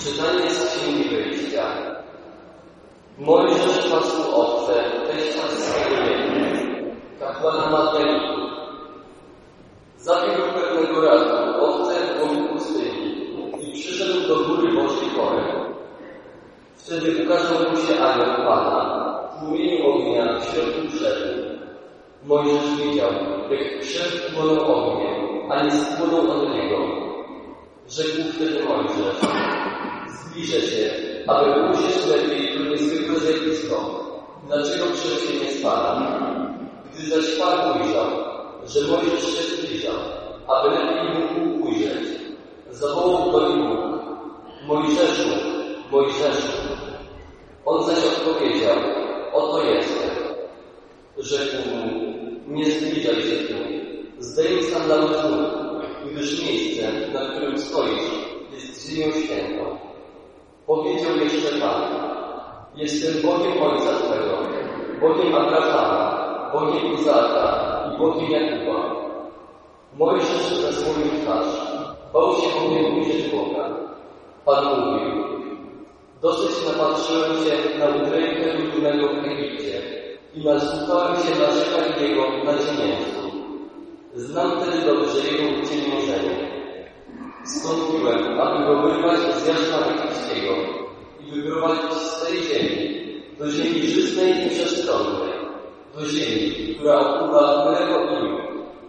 Czytanie z Księgi Wyjścia. Mojżesz pasł owce teścia swego wieku, kapłana Madianitu. Zabiegł pewnego razu owce w głębi pustyni i przyszedł do góry Bożej Hory. Wtedy ukazał mu się anioł Pana w płomieniu ognia w środku krzewu. Mojżesz widział, jak krzew płonął ogniem, a nie spłonął od niego. Rzekł wtedy Mojżesz: zbliżę się, aby ujrzeć lepiej to niezwykłe zjawisko. Dlaczego krzew się nie spala? Gdy zaś Pan ujrzał, że Mojżesz się zbliżał, aby lepiej mógł ujrzeć, zawołał go i mógł: Mojżeszu, Mojżeszu. On zaś odpowiedział: oto jestem. Rzekł mu: nie zbliżaj się tu, zdejmij sandały z nóg, gdyż miejsce, na którym stoisz, jest ziemią świętą. Powiedział jeszcze Pan: jestem Bogiem Ojca Twego, Bogiem Abrahama, Bogiem Izaaka i Bogiem Jakuba. Mojżesz zasłonił twarz, bał się bowiem ujrzeć Boga. Pan mówił: dosyć napatrzyłem się na udrękę ludnego w Egipcie i nasłuchałem się narzekań Jego na ciemiężcu. Znam wtedy dobrze Jego uciemiężenie. Stąpiłem, aby go wyrwać z jarzma egipskiego i wyprowadzić z tej ziemi, do ziemi żywnej i przestronnej, do ziemi, która opływa mleko i miód.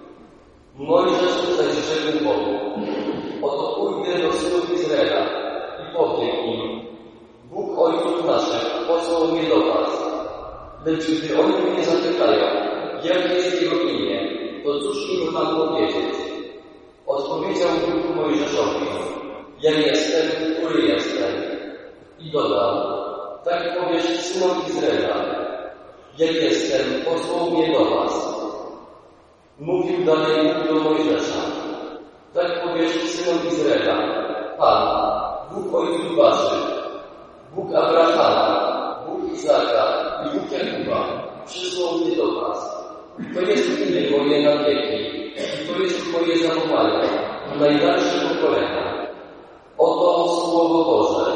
Mojżesz zaś rzekł Bogu: oto pójdę do synów Izraela i powiem im: Bóg ojców naszych posłał mnie do was. Lecz gdy oni mnie zapytają, jakie jest Jego imię, to cóż im mam powiedzieć? Odpowiedział Bóg Mojżeszowi: ja jestem, który jestem. I dodał: tak powiesz synom Izraela: ja jestem, posłał mnie do was. Mówił dalej Bóg do Mojżesza: tak powiesz synom Izraela: Pan, Bóg ojców waszych, Bóg Abrahama, Bóg Izaaka i Bóg Jakuba przysłał mnie do was. To jest imię moje na wieki i to jest moje zawołanie w najdalsze pokolenia. Oto Słowo Boże.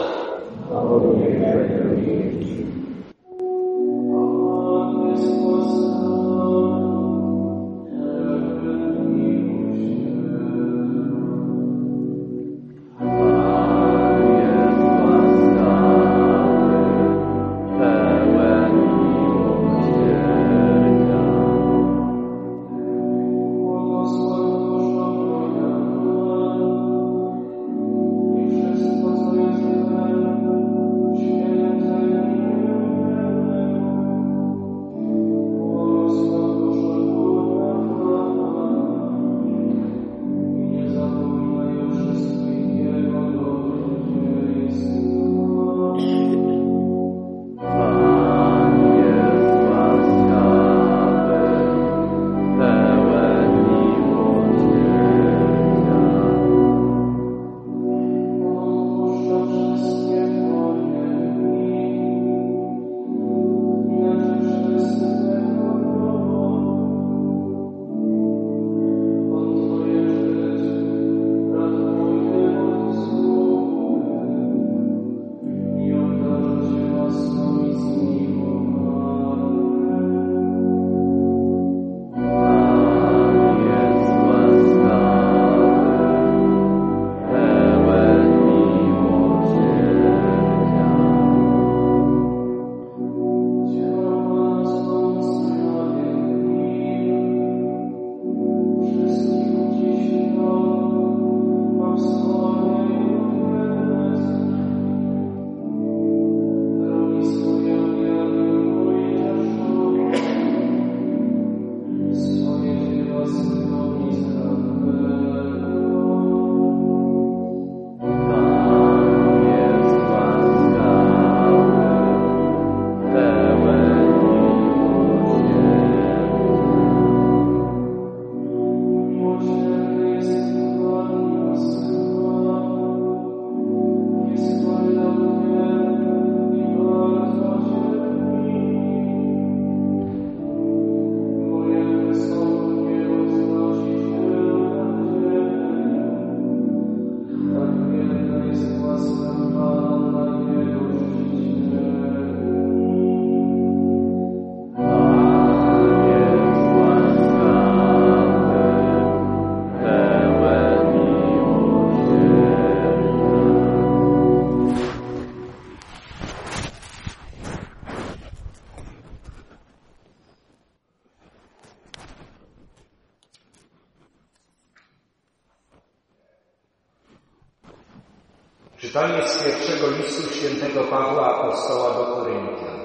Czytanie z pierwszego listu świętego Pawła Apostoła do Koryntian.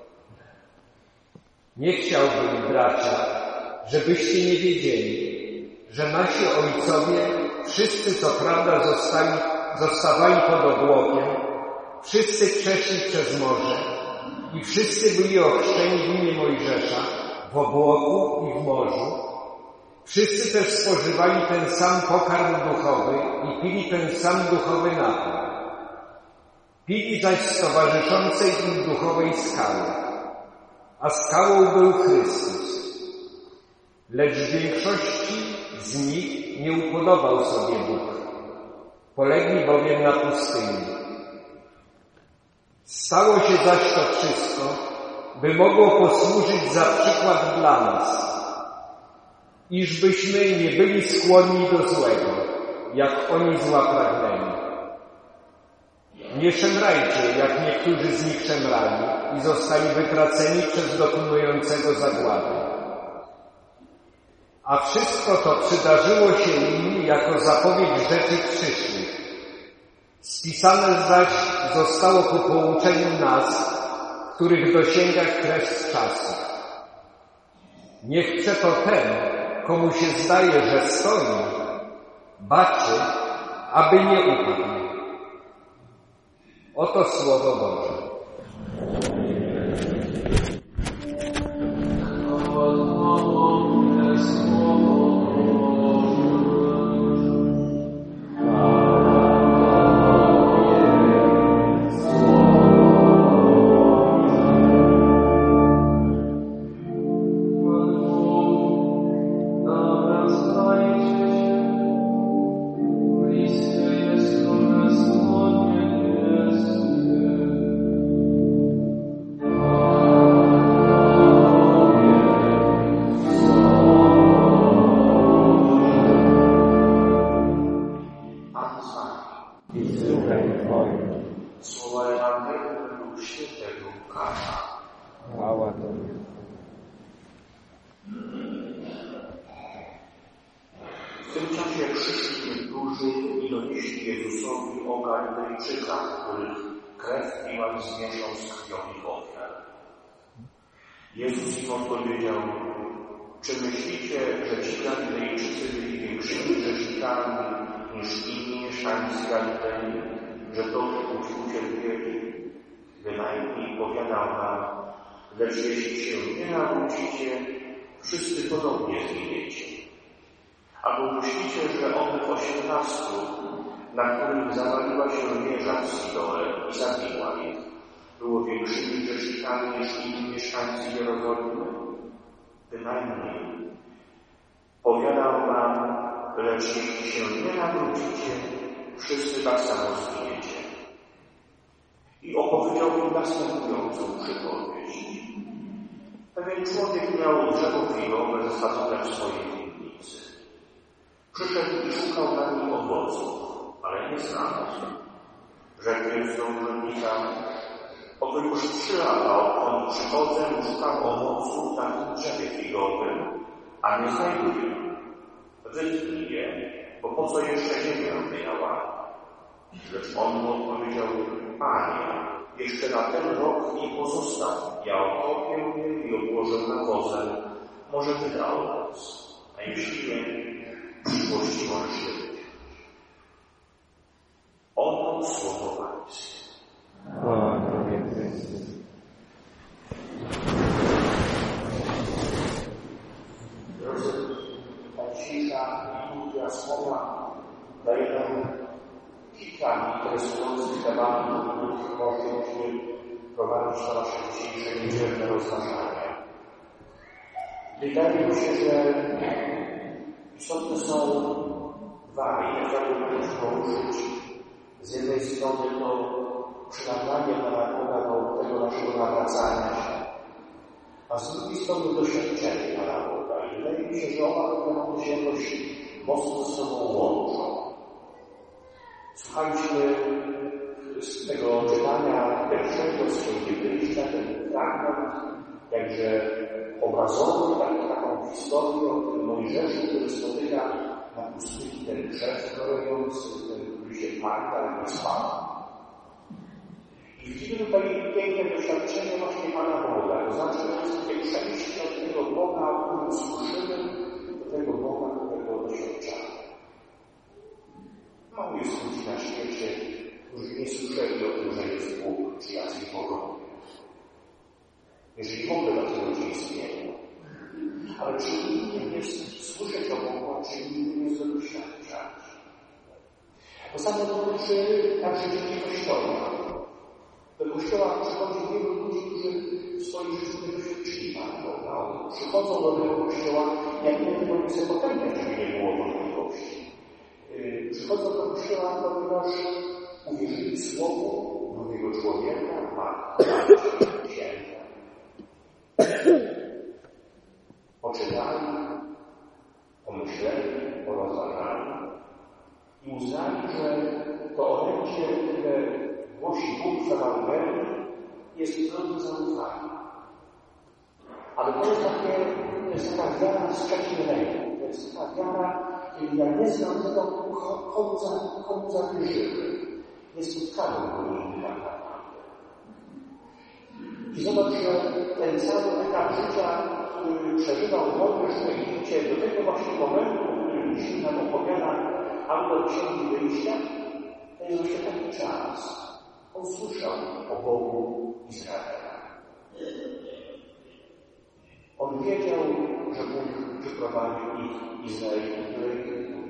Nie chciałbym, bracia, żebyście nie wiedzieli, że nasi ojcowie, wszyscy co prawda zostawali pod obłokiem, wszyscy przeszli przez morze i wszyscy byli ochrzczeni w imię Mojżesza, w obłoku i w morzu. Wszyscy też spożywali ten sam pokarm duchowy i pili ten sam duchowy napój. Pili zaś z towarzyszącej im duchowej skały, a skałą był Chrystus. Lecz większości z nich nie upodobał sobie Bóg. Polegli bowiem na pustyni. Stało się zaś to wszystko, by mogło posłużyć za przykład dla nas, iżbyśmy nie byli skłonni do złego, jak oni zła pragnęli. Nie szemrajcie, jak niektórzy z nich szemrali i zostali wytraceni przez dokonującego zagłady. A wszystko to przydarzyło się im jako zapowiedź rzeczy przyszłych. Spisane zaś zostało ku pouczeniu nas, których dosięga kres czasu. Niech przeto ten, komu się zdaje, że stoi, baczy, aby nie upadł. Oto Słowo Boże. Słowa Ewangelii według świętego Łukasza. Chwała Tobie. W tym czasie przyszli niektórzy i donieśli Jezusowi o Galilejczykach, których krew Piłat zmieszał z krwią ich ofiar. Jezus im odpowiedział: czy myślicie, że ci Galilejczycy byli większymi grzesznikami niż inni mieszkańcy Galilei, że to ucierpieli? Bynajmniej powiadam wam, lecz jeśli się nie nawrócicie, wszyscy podobnie zginiecie. Albo myślicie, że owych 18, na których zawaliła się wieża w Siloe i zabiła ich, było większymi grzesznikami niż inni mieszkańcy Jerozolimy? Bynajmniej. Powiadam wam, lecz jeśli się nie nawrócicie, wszyscy tak samo zginiecie. I opowiedział im następującą przypowieść. Pewien człowiek miał drzewo figowe zasadzone w swojej winnicy. Przyszedł i szukał na nim owoców, ale nie znalazł. Rzekł więc do urzędnika: oto już 3 lata, odkąd przychodzę, szukam owoców na tym drzewie figowym, a nie znajduję. Wytnij je, bo po co jeszcze ziemię wyjęła? Lecz on mu odpowiedział: Panie, jeszcze na ten rok nie pozostaw. Ja okopię je i obłożę nawozem. Może wyda owoc. A jeśli nie, w przyszłości możesz je wyciąć. Oto Słowo Pańskie. Chwała Tobie, Chryste. Drodzy, ta dzisiejsza liturgia słowa daje nam kilka interesujących tematów, których możemy prowadzić na nasze dzisiejsze niedzielne rozważania. Wydaje mi się, że istotne są dwa, i tak można użyć. Z jednej strony to przynadanie Pana Boga do tego naszego nawracania się, a z drugiej strony doświadczenie Pana Boga. I wydaje mi się, że oba te się jakoś mocno ze sobą łączą. Słuchaliśmy z tego czytania pierwszego z Księgi Wyjścia, ten fragment, jakże obrazowy, taką historię o tym Mojżeszu, który spotyka na pustyni ten krzew gorejący, który się Magda nie spała. I widzimy tutaj piękne doświadczenie właśnie Pana Boga. To znaczy, że jest takie przejście od tego Boga, o którym słyszymy, do tego Boga, którego doświadczamy. Mało jest ludzi na świecie, którzy nie słyszeli o tym, że jest Bóg, czy jacyś bogowie. Jeżeli w ogóle tacy ludzie istnieją. Ale czy innym jest słyszeć o Bogu, a czy innym jest go doświadczać? To samo dotyczy także dzieci Kościoła. Do Kościoła przychodzi wielu ludzi, którzy w swoim życiu nie doświadczyli Pana Boga. Przychodzą do tego Kościoła, jak nie tego nie chcę potępiać, żeby nie było możliwości. Przychodzą do Kościoła, ponieważ uwierzyli Słowu drugiego człowieka, Matki, Księcia. Poczytali, pomyśleli, porozważali i uznali, że to orędzie, które głosi Bóg w Ewangelii, jest godne zaufania. Ale to jest taka wiara z trzeciej ręki. To jest taka wiara, kiedy ja nie znam tego, komu zawierzymy. Nie spotkałem go nigdy tak naprawdę. I zobacz, że ten cały etap życia, który przeżywał Mojżesz w Egipcie, do tego właśnie momentu, o którym dzisiaj nam opowiada autor Księgi Wyjścia, to jest właśnie taki czas. On słyszał o Bogu Izraela. On wiedział, że Bóg przyprowadził ich Izraelitów do Egiptu.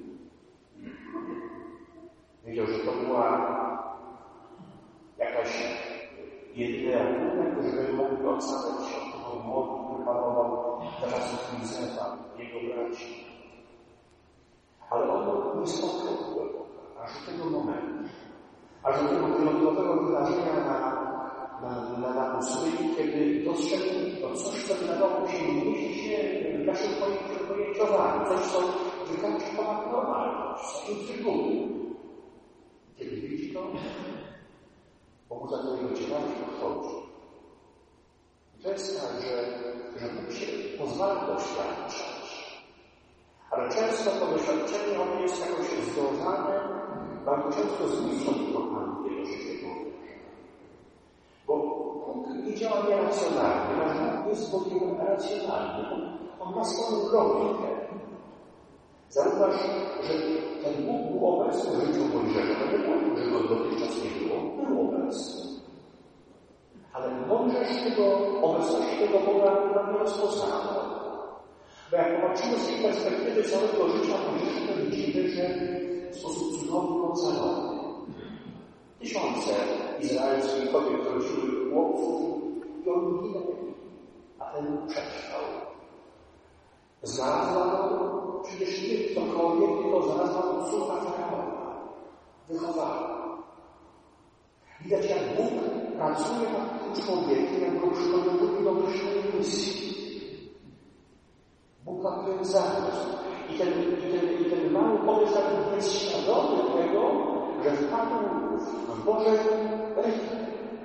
Wiedział, że to była jakaś jedyna ratunek, żeby mogli ocaleć się od tego głodu, który panował za czasów Józefa, jego braci. Ale on nie spotkał tego aż do tego momentu. Aż do tego wyjątkowego wydarzenia na pustyni, kiedy dostrzegł to coś, co wydawało się nie mieści się w naszym pojęciowaniu. Coś, co wykracza ponad normalność, co intrygują. Kiedy widzi to, pobudza do jego ciekawość podchodzi. I to jest tak, że Bóg się pozwala doświadczać. Ale często to doświadczenie ono jest jakoś związane bardzo często z misją kochanym jego życia. Bo Bóg nie działa nieracjonalnie, nasz Bóg jest Bogiem racjonalnym. On ma swoją logikę. Zauważ, że ten Bóg był obecny w życiu Mojżesza. To nie było, że go dotychczas nie było. Był obecny. Ale Mojżesz obecności tego Boga nie rozpoznawał. Bo jak popatrzymy z tej perspektywy całego życia Mojżesza, to widzimy, że w sposób cudowny ocalony. Tysiące izraelskich kobiet rodziły chłopców i oni ginęli, a ten przetrwał. Znalazła go przecież nie ktokolwiek, tylko znalazła go córka Faraona. Wychowała. Widać, jak Bóg pracuje nad tym człowiekiem, jak go przygotowuje do wyższej misji. Bóg ma pewien zamysł. I ten mały pomysł nawet jest świadomy tego, że wpadł w Boże ręce.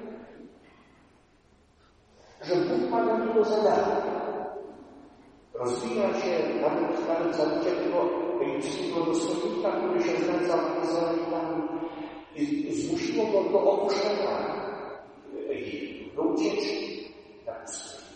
Że Bóg ma dla niego zadanie. Rozwija się nawet zabicie tego egipskiego dostojnika, który się znęcał nad Izraelitami. Zmusiło go do opuszczenia Egiptu, do ucieczki na pustyni.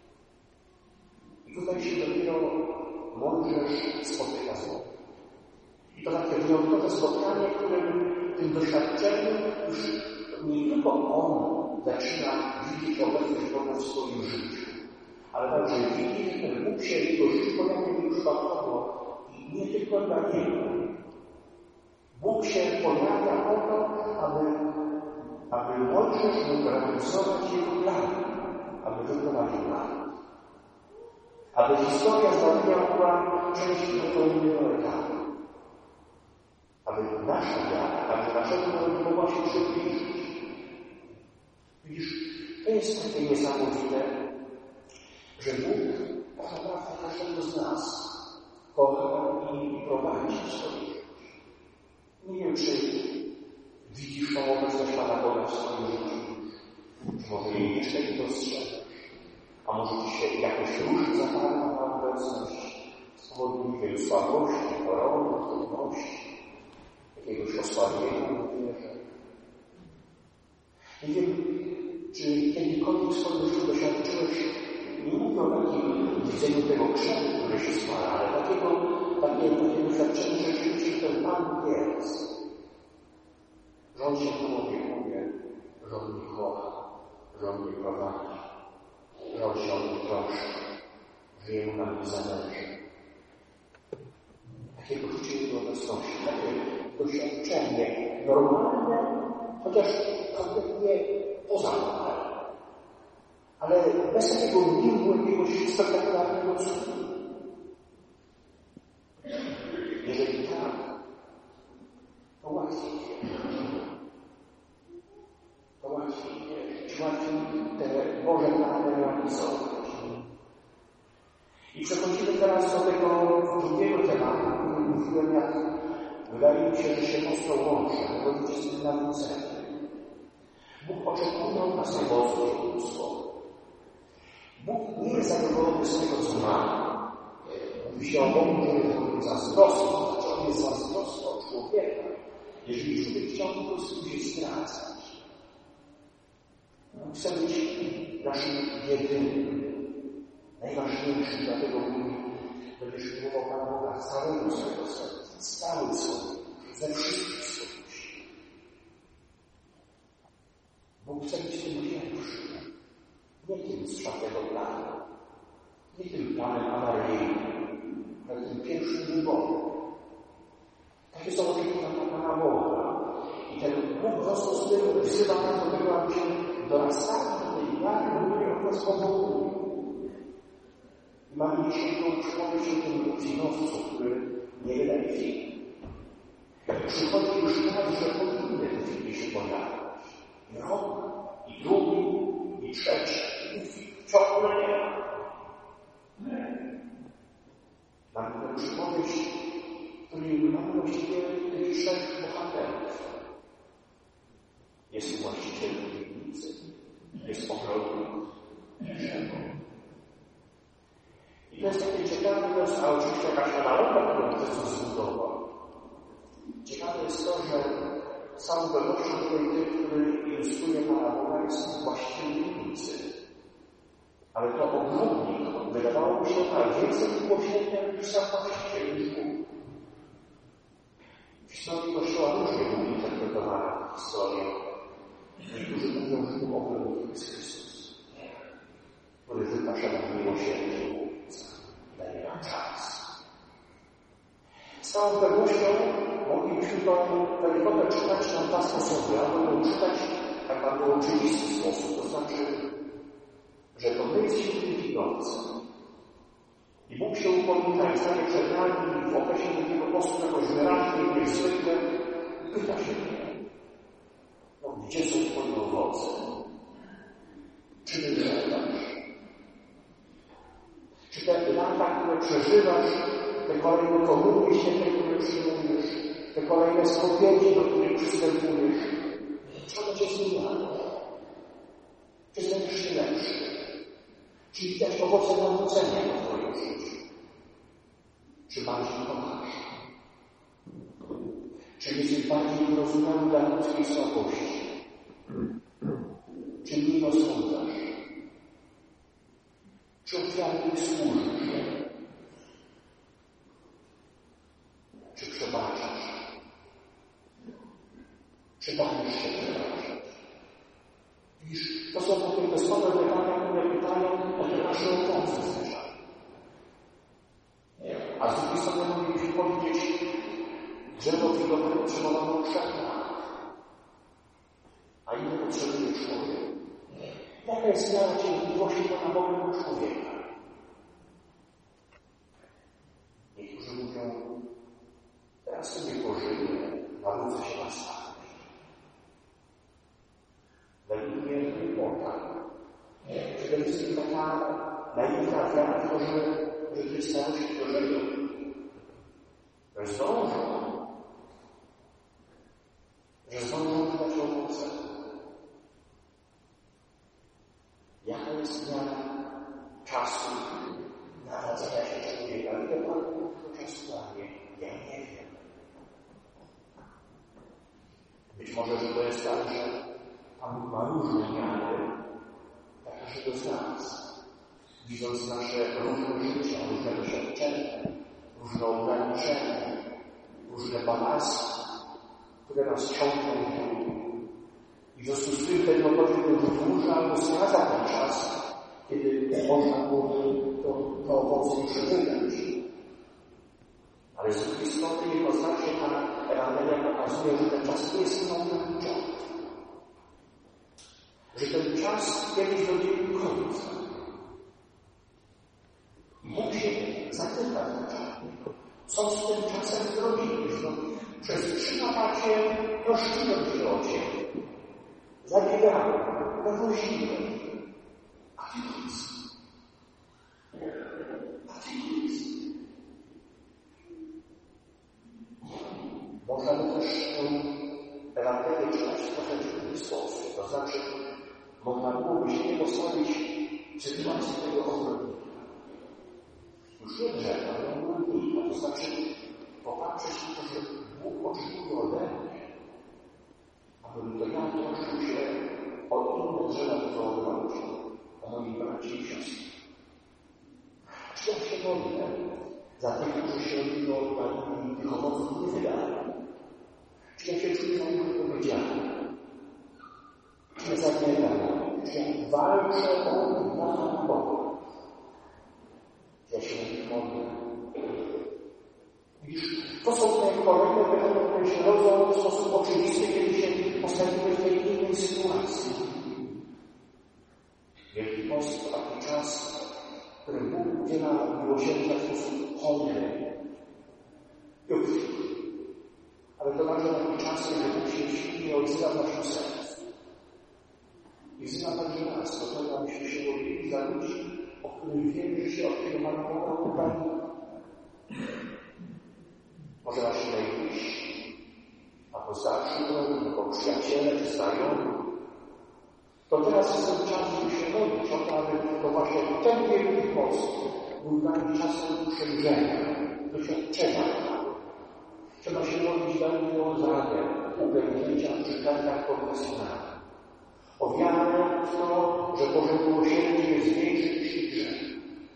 I tutaj się dopiero Mojżesz spotyka z Bogiem. I to takie wyjątkowe spotkanie, w którym tym doświadczeniem już nie tylko on zaczyna widzieć obecność Boga w swoim życiu, ale także widzi, że ten Bóg się w jego życiu pojawia nieprzypadkowo i nie tylko dla niego. Bóg się pojawia po to, aby Mojżesz mógł realizować jego plany, aby wyprowadził naród. Aby historia zbawienia była częścią kolejnego etapu. Aby nasza wiara, aby naszego narodu mogła się przybliżyć. Widzisz, to jest takie niesamowite, że Bóg tak naprawdę każdego z nas kocha i prowadzi w swoim życiu. Nie wiem, czy widzisz tą obecność Pana Boga w swoim życiu. Czy może jej jeszcze nie dostrzegasz? A może Ci się jakoś różni zapadła na obecność z powodu, nie wiem, słabości, choroby, trudności, jakiegoś osłabienia w wierze. Nie wiem, czy kiedykolwiek w swoim życiu doświadczyłeś, nie mówię o takim widzeniu tego krzewu, który się spala, ale takie doświadczenie, że rzeczywiście ten Pan jest. Że On się Tobą opiekuje, że On mnie kocha, że On mnie prowadzi, że On się o mnie troszczy, że Jemu na mnie zależy. Takie poczucie Jego obecności, takie doświadczenie normalne, chociaż kompletnie poza normalne, ale bez takiego miłu, jakiegoś spektakularnego cudu. Jeżeli tak, to łatwiej wierzyć, łatwiej te Boże plany realizować. I przechodzimy teraz do tego drugiego tematu, o którym mówiłem, jak wydaje mi się, że się mocno łączy, mianowicie z tym nawróceniem. Bóg oczekuje od nas najmocniejsze. Bóg nie jest zadowolony z tego, co ma. Mówi się o Bogu, że jest zazdrosny, znaczy On jest zazdrosny od człowieka. Jeżeli człowiek chciał po prostu się stracać, chce być naszym jedynym, najważniejszym, dlatego mówi, będziesz miłował Pana Boga z całego swojego serca, z całej swojej duszy, ze wszystkich swoich sił. Bóg chce być tym pierwszym, nie tym z czwartego planu, nie tym planem awaryjnym, ale tym pierwszym wyborem. Takie są oczekiwania Pana Boga. I ten Bóg w związku z tym wzywa nas do tego, aby się dorastali do tej wiary, której od nas powoduje. I mamy dzisiaj tą przypomnieć o tym filmowcu, który nie wydaje film. Przychodzi już czas, że powinny te filmy się pojawiać. I rok, i drugi, i trzeci, i ciągle nie ma. Mamy tę przypowieść, w której mamy właściwie tych trzech bohaterów. Jest właściciel winnicy, jest ogrodnik i drzewo. I to jest takie ciekawe, a oczywiście jakaś nauka, którą Chrystus zbudował. Ciekawe jest to, że z całą pewnością tej, który ilustruje Pana Boga, jest właściciel winnicy. Ale to ogrodnik, wydawałoby się tak, więcej było świetne niż sam właściciel, niż Bóg. W historii Kościoła różnie były interpretowane historie. Niektórzy mówią, że był ogrodnik jest Chrystus, który wypasza nam miłosierdzie. Daje nam czas. Z całą pewnością moglibyśmy tą perykopę czytać na dwa sposoby. Albo ją czytać tak bardzo oczywisty sposób, to znaczy, że to my jesteśmy tym winowcem. I Bóg się upomina i stanie przed nami w okresie takiego postu jakoś wyraźnie, niezwykle, pyta się mnie, gdzie są Twoje owoce? Czy wyglądasz? Czy te lata, które przeżywasz, te kolejne komunie święte, które przyjmujesz, te kolejne spowiedzi, do których przystępujesz, co będzie zmieniało? Czy staniesz się lepszy? Czy widać owoce nawrócenia w Twoim życiu? Czy bardziej kochasz? Czy jesteś bardziej wyrozumiany dla ludzkiej słabości? Czy mniej osądzasz? Czy ofiarnie służysz? Czy przebaczasz? Czy dajesz się przebaczać? Widzisz, to są takie bezpłatne pytania, które pytają o te nasze owoce zwyczajne. A z drugiej strony moglibyśmy powiedzieć, drzewo figowe potrzebowało 3 lat. A ile potrzebuje człowiek? Jaka jest miara cierpliwości Pana Boga do człowieka? Niektórzy mówią, teraz sobie pożyję, nawrócę się na starość. Według mnie to nie poda. Przede wszystkim taka naiwna wiara w to, że tej starości dożyją. Że zdążą. Że zdążą wydać owoce. Jaka jest miara czasu narodzenia się człowieka? Ile Pan tego czasu daje? Ja nie wiem. Być może, że to jest tak, że Pan Bóg ma różne miary dla każdego z nas. Widząc nasze różne życia, różne doświadczenia, różne ograniczenia, różne balasty, które nas ciągną w dół. I w związku z tym wtedy odpowiednio wydłuża albo skraca ten czas, kiedy można byłoby to owoce już wydać. Ale z drugiej strony jednoznacznie ta Ewangelia pokazuje, że ten czas nie jest nieograniczony. Że ten czas kiedyś dobiegł końca. Bóg się zapyta co z tym czasem zrobiłeś? Przez 3 lata Cię troszczyłem się o Ciebie. Zabiegałem, dowoziłem. A Ty nic. A Ty nic. Można by też tę Ewangelię czytać trochę w inny sposób. To znaczy, można byłoby się nie postawić w sytuacji tego ogrodnika. Już nie drzewa, ale ogrodnika. To znaczy, popatrzeć na to, że Bóg oczekuje ode mnie, abym to ja troszczył się o inne drzewa, które ogrodził, o moich braci i siostry. Czy ja się modlę za tych, którzy się odbiło i tych owoców nie wydają? Czy ja się czuję za nich odpowiedzialny? Czy ja zabiegam? Czy ja walczę o nich na Pana Boga? Czy ja się o nich modlę? Widzisz, to są te kolejne pytania, które się rodzą w sposób oczywisty, kiedy się postawimy w tej innej sytuacji. Wielki Post to taki czas, w którym Bóg udziela miłosierdzia w sposób hojny i obfity. Ale to także taki czas, kiedy Bóg się świetnie odzywa w naszym sercu. I wzywa także nas do tego, abyśmy się modlili za ludzi, o których wiemy, że się od tego Pana Boga uwagi. Może nasi najbliżsi, albo starsi drogi, albo przyjaciele, czy znajomi. To teraz jest ten czas, żeby się modlić o to, aby to właśnie ten wielki post był dla nich czasem przejrzenia, doświadczenia. Trzeba się modlić dla nich o zdrowie, upewnienia przy kartach konfesjonalnych. O wiarę w to, że Boże miłosierdzie jest większe niż ich grzech.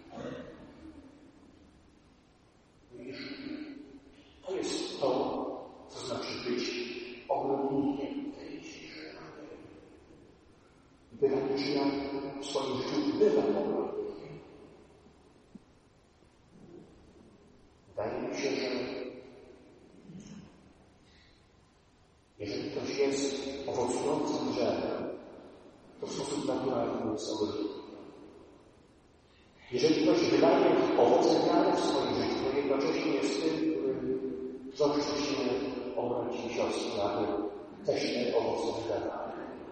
To jest to, co znaczy być ogrodnikiem tej dzisiejszej Ewangelii. I pytanie, czy ja w swoim życiu bywam ogrodnikiem? Wydaje mi się, że jeżeli ktoś jest owocującym drzewem, to w sposób naturalny jest ogrodnikiem. Jeżeli ktoś wydaje owoce wiary w swoim życiu, to jednocześnie jest tym, który troszczy się o braci i siostry, aby też te owoce wydawały.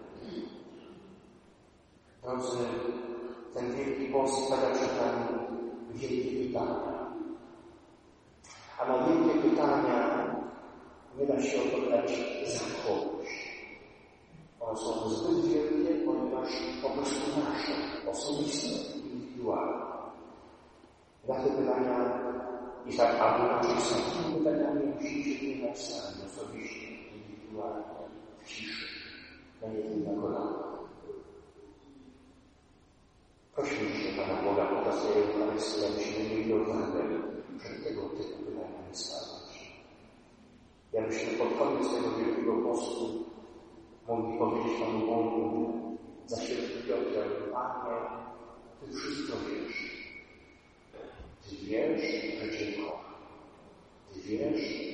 Drodzy, ten wielki post stawia przed nami wielkie pytania. A na wielkie pytania nie da się odpowiadać za kogoś. One są zbyt wielkie, ponieważ po prostu nasze, osobiste, indywidualne. Na te pytania i tak, albo inaczej z takimi pytaniami musimy się wyjechać sami, osobiście, indywidualnie, w ciszy, na jednym na kolanach. Prośmy dzisiaj Pana Boga podczas tej Eucharystii, abyśmy mieli odwagę przed tego typu pytaniami stawać. I abyśmy pod koniec tego wielkiego postu mogli powiedzieć Panu Bogu za świętym Piotrem: Panie, Ty wszystko wiesz. Ty wiesz, że Cię kocham. Ty wiesz,